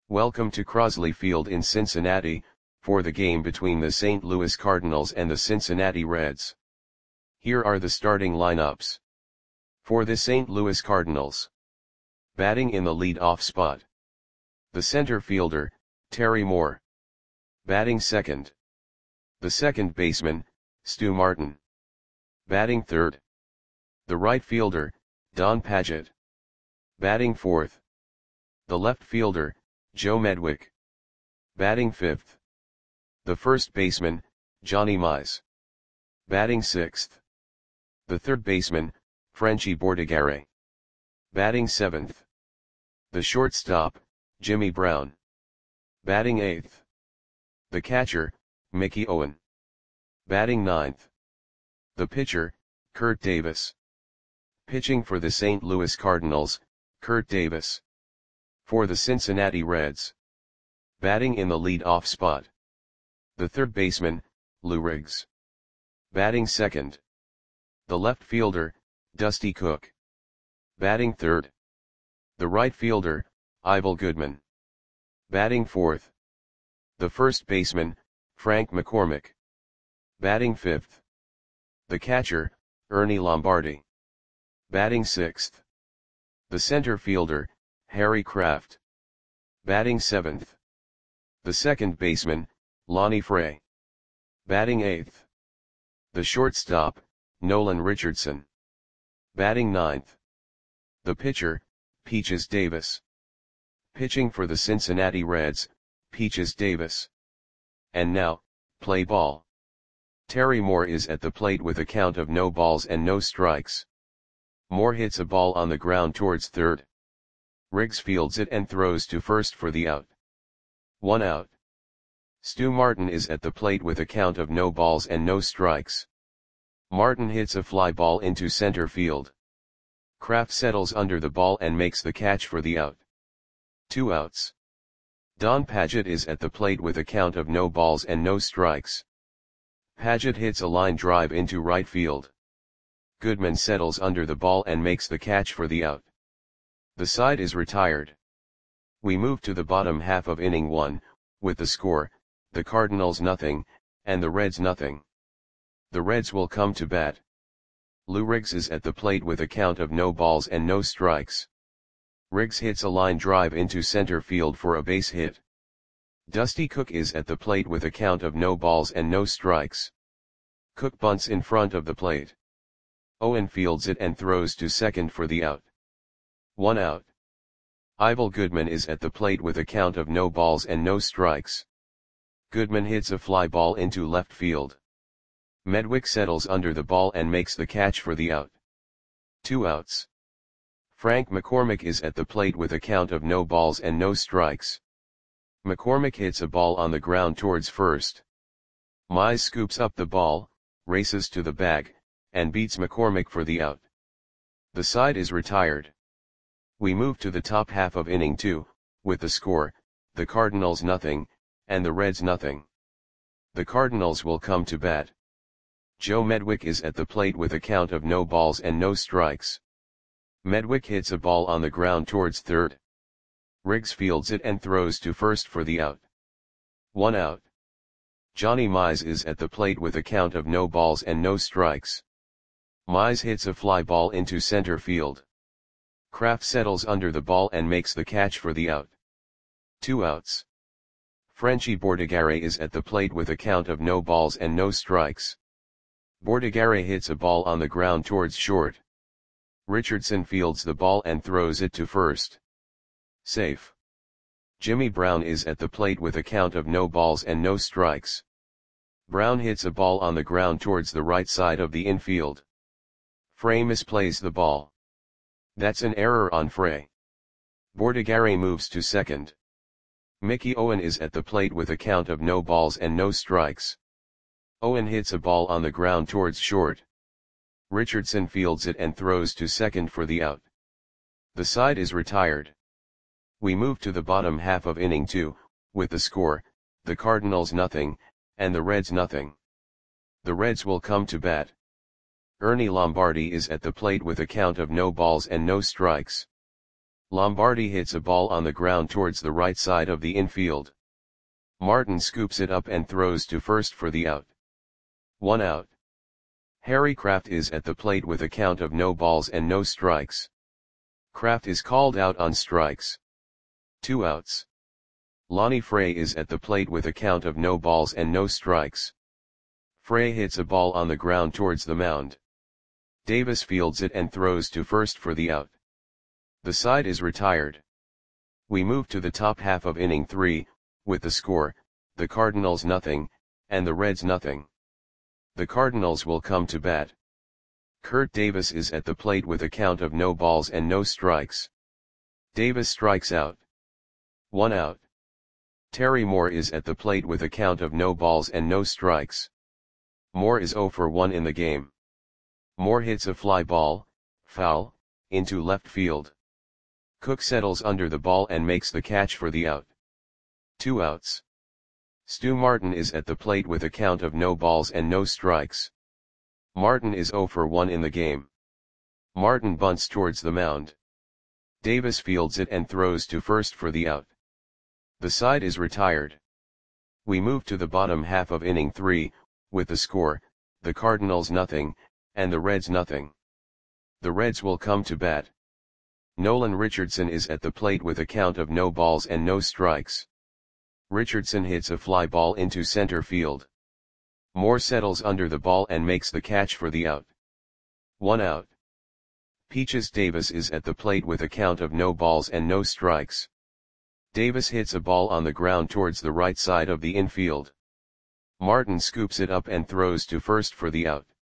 Welcome to Crosley Field in Cincinnati, for the game between the St. Louis Cardinals and the Cincinnati Reds. Here are the starting lineups. For the St. Louis Cardinals. Batting in the lead-off spot. The center fielder, Terry Moore. Batting second. The second baseman, Stu Martin. Batting third. The right fielder, Don Padgett. Batting fourth. The left fielder, Joe Medwick. Batting fifth. The first baseman, Johnny Mize. Batting sixth. The third baseman, Frenchy Bordigare. Batting seventh. The shortstop, Jimmy Brown. Batting eighth. The catcher, Mickey Owen. Batting ninth. The pitcher, Kurt Davis. Pitching for the St. Louis Cardinals, Kurt Davis. For the Cincinnati Reds. Batting in the lead-off spot. The third baseman, Lou Riggs. Batting second. The left fielder, Dusty Cook. Batting third. The right fielder, Ivel Goodman. Batting fourth. The first baseman, Frank McCormick. Batting fifth. The catcher, Ernie Lombardi. Batting sixth. The center fielder, Harry Kraft. Batting seventh. The second baseman, Lonnie Frey. Batting eighth. The shortstop, Nolan Richardson. Batting ninth. The pitcher, Peaches Davis. Pitching for the Cincinnati Reds, Peaches Davis. And now, play ball. Terry Moore is at the plate with a count of no balls and no strikes. Moore hits a ball on the ground towards third. Riggs fields it and throws to first for the out. 1 out. Stu Martin is at the plate with a count of no balls and no strikes. Martin hits a fly ball into center field. Kraft settles under the ball and makes the catch for the out. 2 outs. Don Padgett is at the plate with a count of no balls and no strikes. Padgett hits a line drive into right field. Goodman settles under the ball and makes the catch for the out. The side is retired. We move to the bottom half of inning 1, with the score, the Cardinals nothing, and the Reds nothing. The Reds will come to bat. Lou Riggs is at the plate with a count of no balls and no strikes. Riggs hits a line drive into center field for a base hit. Dusty Cook is at the plate with a count of no balls and no strikes. Cook bunts in front of the plate. Owen fields it and throws to second for the out. 1 out. Ivel Goodman is at the plate with a count of no balls and no strikes. Goodman hits a fly ball into left field. Medwick settles under the ball and makes the catch for the out. 2 outs. Frank McCormick is at the plate with a count of no balls and no strikes. McCormick hits a ball on the ground towards first. Mize scoops up the ball, races to the bag, and beats McCormick for the out. The side is retired. We move to the top half of inning 2, with the score, the Cardinals nothing, and the Reds nothing. The Cardinals will come to bat. Joe Medwick is at the plate with a count of no balls and no strikes. Medwick hits a ball on the ground towards third. Riggs fields it and throws to first for the out. 1 out. Johnny Mize is at the plate with a count of no balls and no strikes. Mize hits a fly ball into center field. Kraft settles under the ball and makes the catch for the out. 2 outs. Frenchy Bordigare is at the plate with a count of no balls and no strikes. Bordigare hits a ball on the ground towards short. Richardson fields the ball and throws it to first. Safe. Jimmy Brown is at the plate with a count of no balls and no strikes. Brown hits a ball on the ground towards the right side of the infield. Frey misplays the ball. That's an error on Frey. Bordigare moves to second. Mickey Owen is at the plate with a count of no balls and no strikes. Owen hits a ball on the ground towards short. Richardson fields it and throws to second for the out. The side is retired. We move to the bottom half of inning 2, with the score, the Cardinals nothing, and the Reds nothing. The Reds will come to bat. Ernie Lombardi is at the plate with a count of no balls and no strikes. Lombardi hits a ball on the ground towards the right side of the infield. Martin scoops it up and throws to first for the out. 1 out. Harry Kraft is at the plate with a count of no balls and no strikes. Kraft is called out on strikes. 2 outs. Lonnie Frey is at the plate with a count of no balls and no strikes. Frey hits a ball on the ground towards the mound. Davis fields it and throws to first for the out. The side is retired. We move to the top half of inning 3, with the score, the Cardinals nothing, and the Reds nothing. The Cardinals will come to bat. Kurt Davis is at the plate with a count of no balls and no strikes. Davis strikes out. 1 out. Terry Moore is at the plate with a count of no balls and no strikes. Moore is 0 for 1 in the game. Moore hits a fly ball, foul, into left field. Cook settles under the ball and makes the catch for the out. 2 outs. Stu Martin is at the plate with a count of no balls and no strikes. Martin is 0 for 1 in the game. Martin bunts towards the mound. Davis fields it and throws to first for the out. The side is retired. We move to the bottom half of inning 3, with the score, the Cardinals nothing, and the Reds nothing. The Reds will come to bat. Nolan Richardson is at the plate with a count of no balls and no strikes. Richardson hits a fly ball into center field. Moore settles under the ball and makes the catch for the out. 1 out. Peaches Davis is at the plate with a count of no balls and no strikes. Davis hits a ball on the ground towards the right side of the infield. Martin scoops it up and throws to first for the out.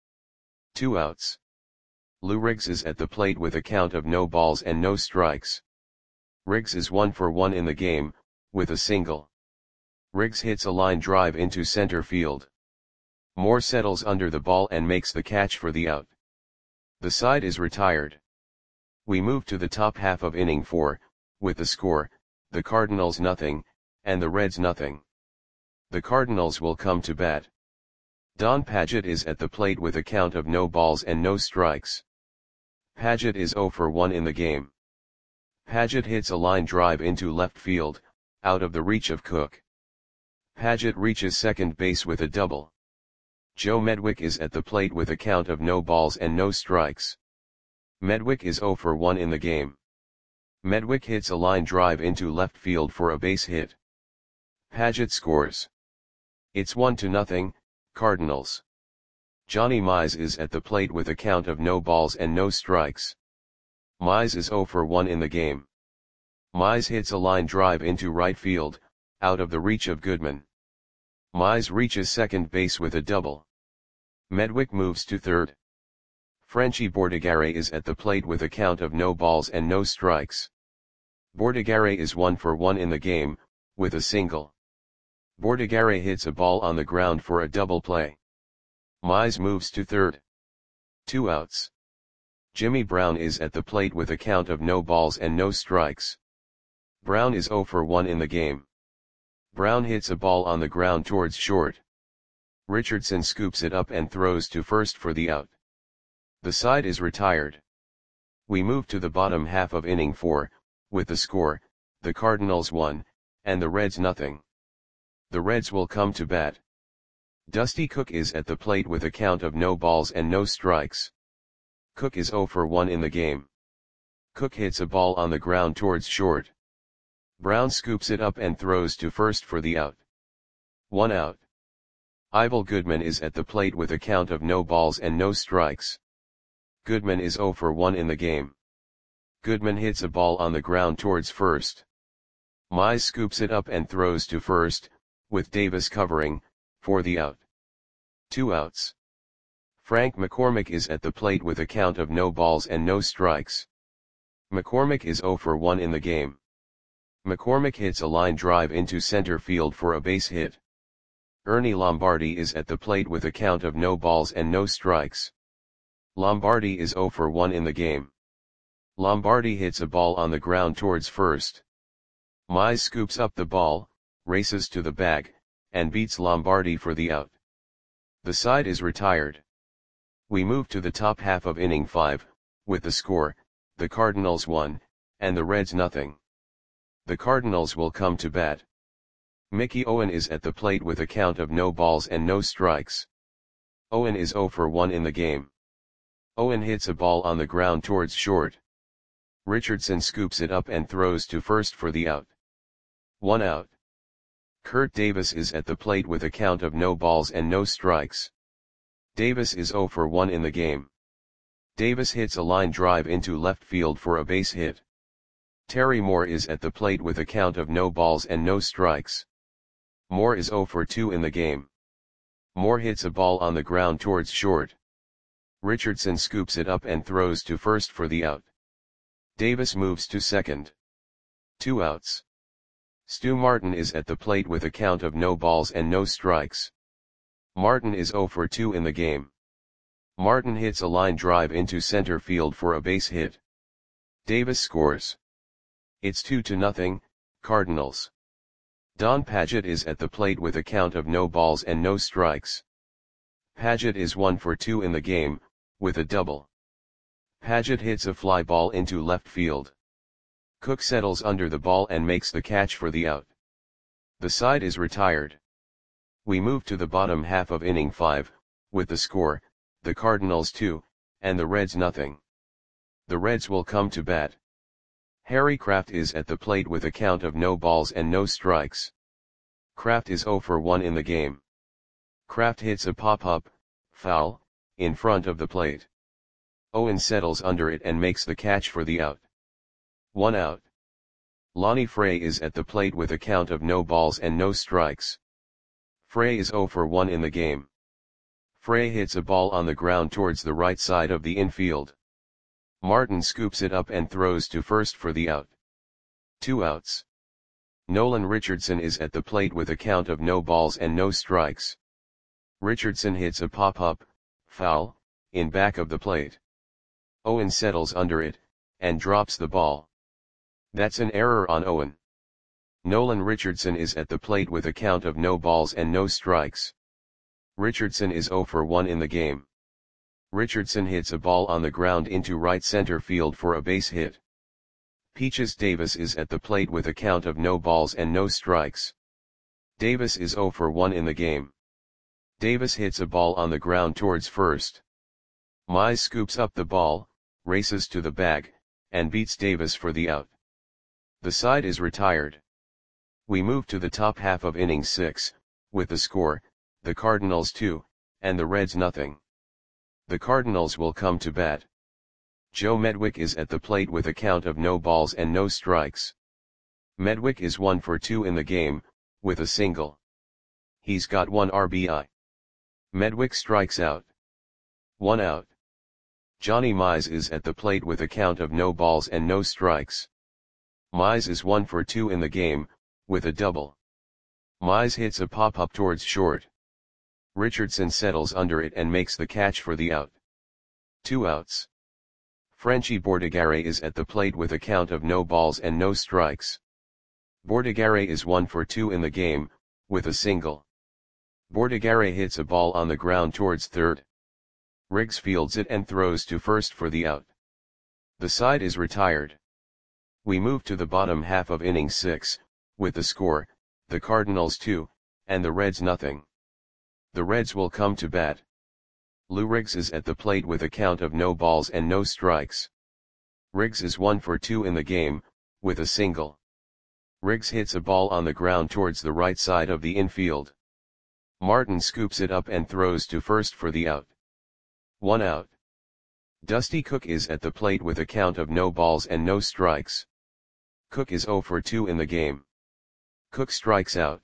2 outs. Lou Riggs is at the plate with a count of no balls and no strikes. Riggs is 1 for 1 in the game, with a single. Riggs hits a line drive into center field. Moore settles under the ball and makes the catch for the out. The side is retired. We move to the top half of inning 4, with the score, the Cardinals nothing, and the Reds nothing. The Cardinals will come to bat. Don Padgett is at the plate with a count of no balls and no strikes. Padgett is 0 for 1 in the game. Padgett hits a line drive into left field, out of the reach of Cook. Padgett reaches second base with a double. Joe Medwick is at the plate with a count of no balls and no strikes. Medwick is 0 for 1 in the game. Medwick hits a line drive into left field for a base hit. Padgett scores. It's 1-0, Cardinals. Johnny Mize is at the plate with a count of no balls and no strikes. Mize is 0 for 1 in the game. Mize hits a line drive into right field, out of the reach of Goodman. Mize reaches second base with a double. Medwick moves to third. Frenchie Bordigare is at the plate with a count of no balls and no strikes. Bordigare is 1 for 1 in the game, with a single. Bordigare hits a ball on the ground for a double play. Mize moves to third. 2 outs. Jimmy Brown is at the plate with a count of no balls and no strikes. Brown is 0 for 1 in the game. Brown hits a ball on the ground towards short. Richardson scoops it up and throws to first for the out. The side is retired. We move to the bottom half of inning 4, with the score, the Cardinals 1, and the Reds nothing. The Reds will come to bat. Dusty Cook is at the plate with a count of no balls and no strikes. Cook is 0 for 1 in the game. Cook hits a ball on the ground towards short. Brown scoops it up and throws to first for the out. 1 out. Ivel Goodman is at the plate with a count of no balls and no strikes. Goodman is 0 for 1 in the game. Goodman hits a ball on the ground towards first. Mize scoops it up and throws to first, with Davis covering, for the out. 2 outs. Frank McCormick is at the plate with a count of no balls and no strikes. McCormick is 0 for 1 in the game. McCormick hits a line drive into center field for a base hit. Ernie Lombardi is at the plate with a count of no balls and no strikes. Lombardi is 0 for 1 in the game. Lombardi hits a ball on the ground towards first. Mize scoops up the ball, races to the bag, and beats Lombardi for the out. The side is retired. We move to the top half of inning 5, with the score, the Cardinals 1, and the Reds nothing. The Cardinals will come to bat. Mickey Owen is at the plate with a count of no balls and no strikes. Owen is 0 for 1 in the game. Owen hits a ball on the ground towards short. Richardson scoops it up and throws to first for the out. 1 out. Kurt Davis is at the plate with a count of no balls and no strikes. Davis is 0 for 1 in the game. Davis hits a line drive into left field for a base hit. Terry Moore is at the plate with a count of no balls and no strikes. Moore is 0 for 2 in the game. Moore hits a ball on the ground towards short. Richardson scoops it up and throws to first for the out. Davis moves to second. 2 outs. Stu Martin is at the plate with a count of no balls and no strikes. Martin is 0 for 2 in the game. Martin hits a line drive into center field for a base hit. Davis scores. It's 2-0, Cardinals. Don Padgett is at the plate with a count of no balls and no strikes. Padgett is 1 for 2 in the game, with a double. Padgett hits a fly ball into left field. Cook settles under the ball and makes the catch for the out. The side is retired. We move to the bottom half of inning 5, with the score, the Cardinals 2, and the Reds nothing. The Reds will come to bat. Harry Kraft is at the plate with a count of no balls and no strikes. Kraft is 0 for 1 in the game. Kraft hits a pop-up, foul, in front of the plate. Owen settles under it and makes the catch for the out. 1 out. Lonnie Frey is at the plate with a count of no balls and no strikes. Frey is 0 for 1 in the game. Frey hits a ball on the ground towards the right side of the infield. Martin scoops it up and throws to first for the out. 2 outs. Nolan Richardson is at the plate with a count of no balls and no strikes. Richardson hits a pop-up, foul, in back of the plate. Owen settles under it, and drops the ball. That's an error on Owen. Nolan Richardson is at the plate with a count of no balls and no strikes. Richardson is 0 for 1 in the game. Richardson hits a ball on the ground into right center field for a base hit. Peaches Davis is at the plate with a count of no balls and no strikes. Davis is 0 for 1 in the game. Davis hits a ball on the ground towards first. Mize scoops up the ball, races to the bag, and beats Davis for the out. The side is retired. We move to the top half of inning 6, with the score, the Cardinals 2, and the Reds nothing. The Cardinals will come to bat. Joe Medwick is at the plate with a count of no balls and no strikes. Medwick is 1 for 2 in the game, with a single. He's got 1 RBI. Medwick strikes out. 1 out. Johnny Mize is at the plate with a count of no balls and no strikes. Mize is 1 for 2 in the game, with a double. Mize hits a pop-up towards short. Richardson settles under it and makes the catch for the out. 2 outs. Frenchie Bordigare is at the plate with a count of no balls and no strikes. Bordigare is 1 for 2 in the game, with a single. Bordigare hits a ball on the ground towards third. Riggs fields it and throws to first for the out. The side is retired. We move to the bottom half of inning 6, with the score, the Cardinals 2, and the Reds nothing. The Reds will come to bat. Lou Riggs is at the plate with a count of no balls and no strikes. Riggs is 1 for 2 in the game, with a single. Riggs hits a ball on the ground towards the right side of the infield. Martin scoops it up and throws to first for the out. 1 out. Dusty Cook is at the plate with a count of no balls and no strikes. Cook is 0 for 2 in the game. Cook strikes out.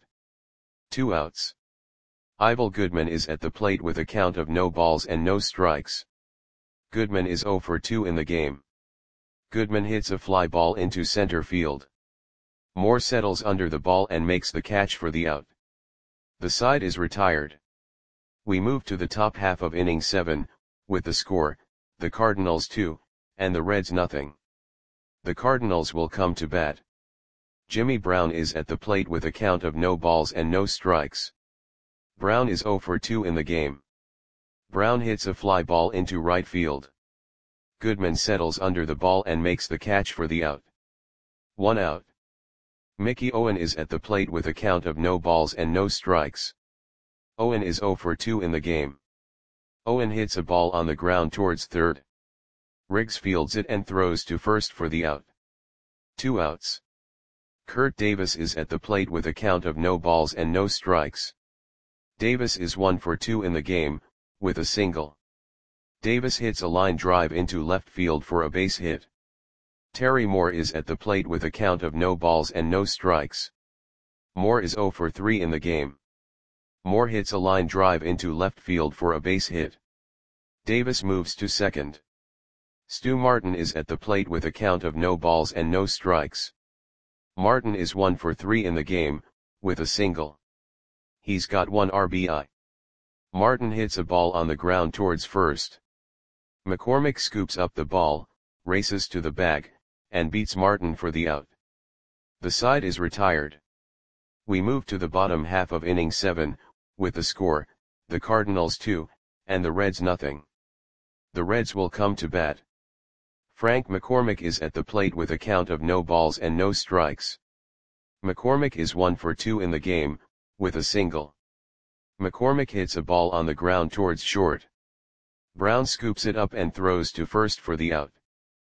2 outs. Ivel Goodman is at the plate with a count of no balls and no strikes. Goodman is 0 for 2 in the game. Goodman hits a fly ball into center field. Moore settles under the ball and makes the catch for the out. The side is retired. We move to the top half of inning 7, with the score, the Cardinals 2, and the Reds nothing. The Cardinals will come to bat. Jimmy Brown is at the plate with a count of no balls and no strikes. Brown is 0 for 2 in the game. Brown hits a fly ball into right field. Goodman settles under the ball and makes the catch for the out. 1 out. Mickey Owen is at the plate with a count of no balls and no strikes. Owen is 0 for 2 in the game. Owen hits a ball on the ground towards third. Riggs fields it and throws to first for the out. 2 outs. Kurt Davis is at the plate with a count of no balls and no strikes. Davis is 1 for 2 in the game, with a single. Davis hits a line drive into left field for a base hit. Terry Moore is at the plate with a count of no balls and no strikes. Moore is 0 for 3 in the game. Moore hits a line drive into left field for a base hit. Davis moves to second. Stu Martin is at the plate with a count of no balls and no strikes. Martin is 1 for 3 in the game, with a single. He's got 1 RBI. Martin hits a ball on the ground towards first. McCormick scoops up the ball, races to the bag, and beats Martin for the out. The side is retired. We move to the bottom half of inning 7, with the score, the Cardinals 2, and the Reds nothing. The Reds will come to bat. Frank McCormick is at the plate with a count of no balls and no strikes. McCormick is 1 for 2 in the game, with a single. McCormick hits a ball on the ground towards short. Brown scoops it up and throws to first for the out.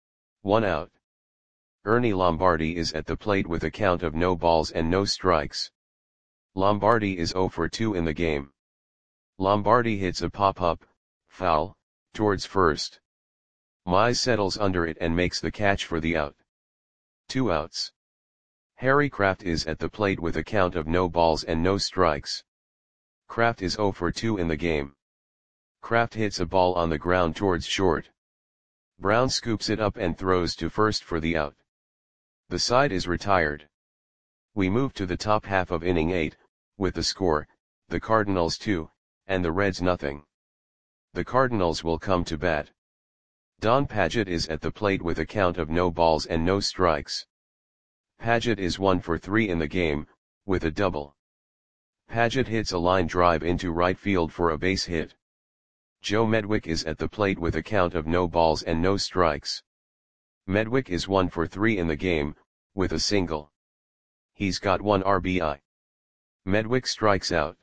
1 out. Ernie Lombardi is at the plate with a count of no balls and no strikes. Lombardi is 0 for 2 in the game. Lombardi hits a pop-up, foul, towards first. Mize settles under it and makes the catch for the out. 2 outs. Harry Kraft is at the plate with a count of no balls and no strikes. Kraft is 0 for 2 in the game. Kraft hits a ball on the ground towards short. Brown scoops it up and throws to first for the out. The side is retired. We move to the top half of inning 8, with the score, the Cardinals 2, and the Reds nothing. The Cardinals will come to bat. Don Padgett is at the plate with a count of no balls and no strikes. Padgett is 1 for 3 in the game, with a double. Padgett hits a line drive into right field for a base hit. Joe Medwick is at the plate with a count of no balls and no strikes. Medwick is 1 for 3 in the game, with a single. He's got 1 RBI. Medwick strikes out.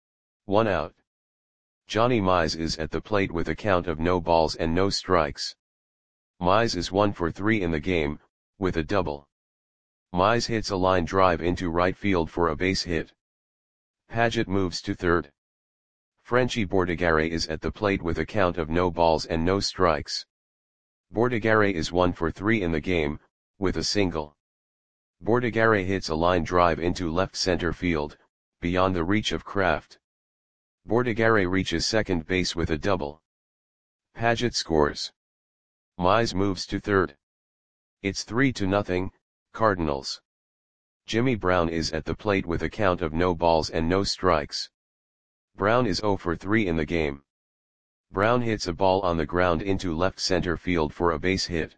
1 out. Johnny Mize is at the plate with a count of no balls and no strikes. Mize is 1 for 3 in the game, with a double. Mize hits a line drive into right field for a base hit. Padgett moves to third. Frenchie Bordigare is at the plate with a count of no balls and no strikes. Bordigare is 1 for 3 in the game, with a single. Bordigare hits a line drive into left center field, beyond the reach of Kraft. Bordigare reaches second base with a double. Padgett scores. Mize moves to third. It's 3-0, Cardinals. Jimmy Brown is at the plate with a count of no balls and no strikes. Brown is 0 for 3 in the game. Brown hits a ball on the ground into left center field for a base hit.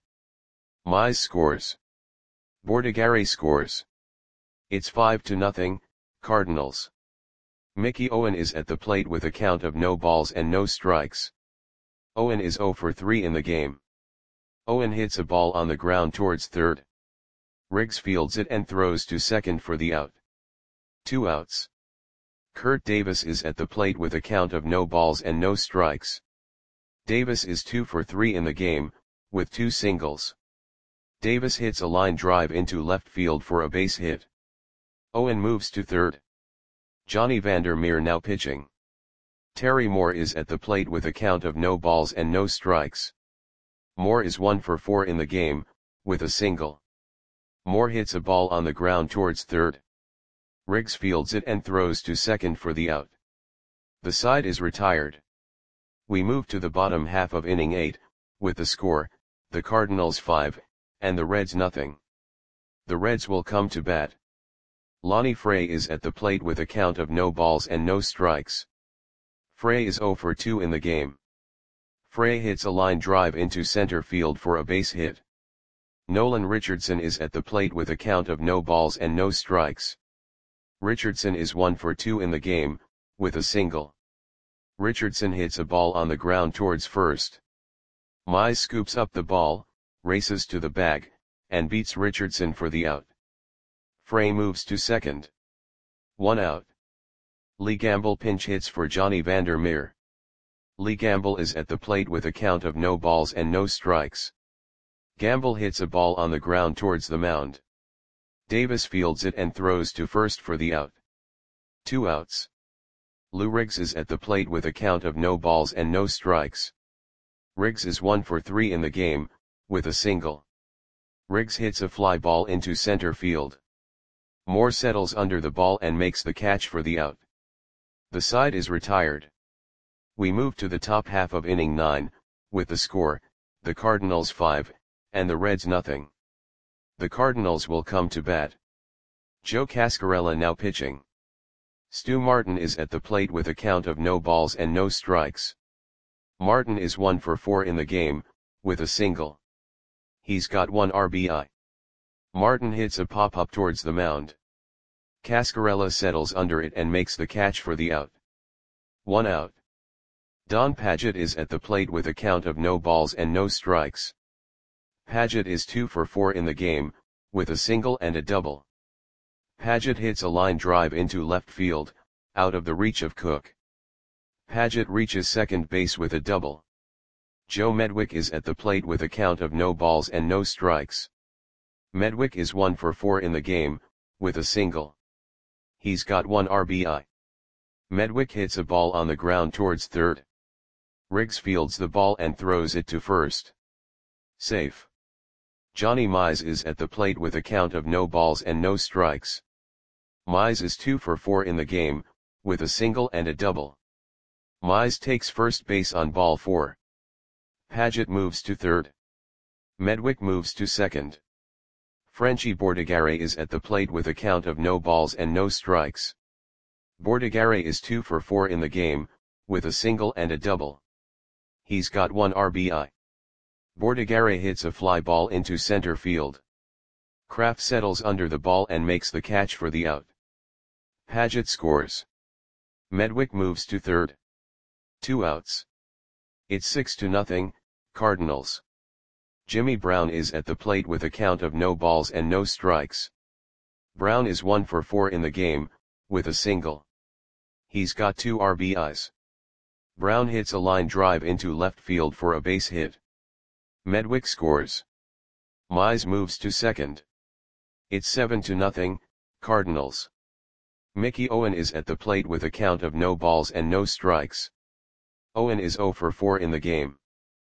Mize scores. Bordigare scores. It's 5-0, Cardinals. Mickey Owen is at the plate with a count of no balls and no strikes. Owen is 0 for 3 in the game. Owen hits a ball on the ground towards third. Riggs fields it and throws to second for the out. 2 outs. Kurt Davis is at the plate with a count of no balls and no strikes. Davis is 2 for 3 in the game, with 2 singles. Davis hits a line drive into left field for a base hit. Owen moves to third. Johnny Vandermeer now pitching. Terry Moore is at the plate with a count of no balls and no strikes. Moore is 1 for 4 in the game, with a single. Moore hits a ball on the ground towards third. Riggs fields it and throws to second for the out. The side is retired. We move to the bottom half of inning 8, with the score, the Cardinals 5, and the Reds nothing. The Reds will come to bat. Lonnie Frey is at the plate with a count of no balls and no strikes. Frey is 0 for 2 in the game. Frey hits a line drive into center field for a base hit. Nolan Richardson is at the plate with a count of no balls and no strikes. Richardson is 1 for 2 in the game, with a single. Richardson hits a ball on the ground towards first. Mize scoops up the ball, races to the bag, and beats Richardson for the out. Frey moves to second. 1 out. Lee Gamble pinch hits for Johnny Vander Meer. Lee Gamble is at the plate with a count of no balls and no strikes. Gamble hits a ball on the ground towards the mound. Davis fields it and throws to first for the out. 2 outs. Lou Riggs is at the plate with a count of no balls and no strikes. Riggs is 1 for 3 in the game, with a single. Riggs hits a fly ball into center field. Moore settles under the ball and makes the catch for the out. The side is retired. We move to the top half of inning 9, with the score, the Cardinals 5, and the Reds nothing. The Cardinals will come to bat. Joe Cascarella now pitching. Stu Martin is at the plate with a count of no balls and no strikes. Martin is 1 for 4 in the game, with a single. He's got 1 RBI. Martin hits a pop-up towards the mound. Cascarella settles under it and makes the catch for the out. 1 out. Don Padgett is at the plate with a count of no balls and no strikes. Padgett is 2 for 4 in the game, with a single and a double. Padgett hits a line drive into left field, out of the reach of Cook. Padgett reaches second base with a double. Joe Medwick is at the plate with a count of no balls and no strikes. Medwick is 1 for 4 in the game, with a single. He's got 1 RBI. Medwick hits a ball on the ground towards third. Riggs fields the ball and throws it to first. Safe. Johnny Mize is at the plate with a count of no balls and no strikes. Mize is 2 for 4 in the game, with a single and a double. Mize takes first base on ball 4. Padgett moves to third. Medwick moves to second. Frenchie Bordigare is at the plate with a count of no balls and no strikes. Bordigare is 2 for 4 in the game, with a single and a double. He's got 1 RBI. Bordigare hits a fly ball into center field. Kraft settles under the ball and makes the catch for the out. Padgett scores. Medwick moves to third. 2 outs. It's 6-0, Cardinals. Jimmy Brown is at the plate with a count of no balls and no strikes. Brown is 1 for 4 in the game, with a single. He's got 2 RBIs. Brown hits a line drive into left field for a base hit. Medwick scores. Mize moves to second. It's 7-0, Cardinals. Mickey Owen is at the plate with a count of no balls and no strikes. Owen is 0 for 4 in the game.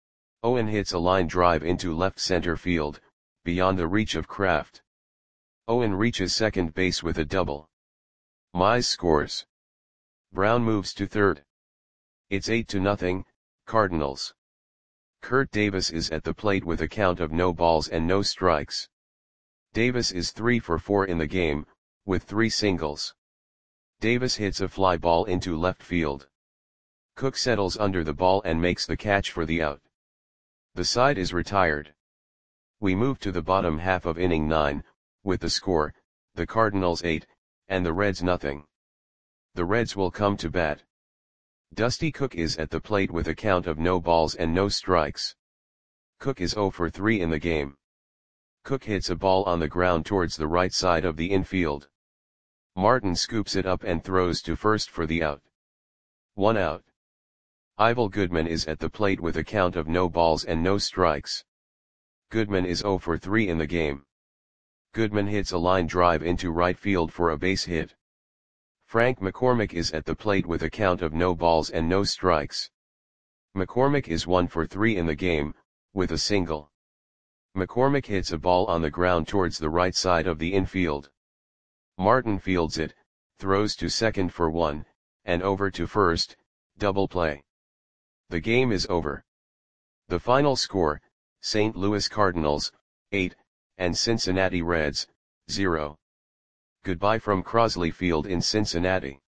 Owen hits a line drive into left center field, beyond the reach of Kraft. Owen reaches second base with a double. Mize scores. Brown moves to third. It's 8-0, Cardinals. Kurt Davis is at the plate with a count of no balls and no strikes. Davis is 3 for 4 in the game, with 3 singles. Davis hits a fly ball into left field. Cook settles under the ball and makes the catch for the out. The side is retired. We move to the bottom half of inning 9, with the score, the Cardinals 8, and the Reds nothing. The Reds will come to bat. Dusty Cook is at the plate with a count of no balls and no strikes. Cook is 0 for 3 in the game. Cook hits a ball on the ground towards the right side of the infield. Martin scoops it up and throws to first for the out. 1 out. Ivel Goodman is at the plate with a count of no balls and no strikes. Goodman is 0 for 3 in the game. Goodman hits a line drive into right field for a base hit. Frank McCormick is at the plate with a count of no balls and no strikes. McCormick is 1 for 3 in the game, with a single. McCormick hits a ball on the ground towards the right side of the infield. Martin fields it, throws to second for 1, and over to first, double play. The game is over. The final score, St. Louis Cardinals, 8, and Cincinnati Reds, 0. Goodbye from Crosley Field in Cincinnati.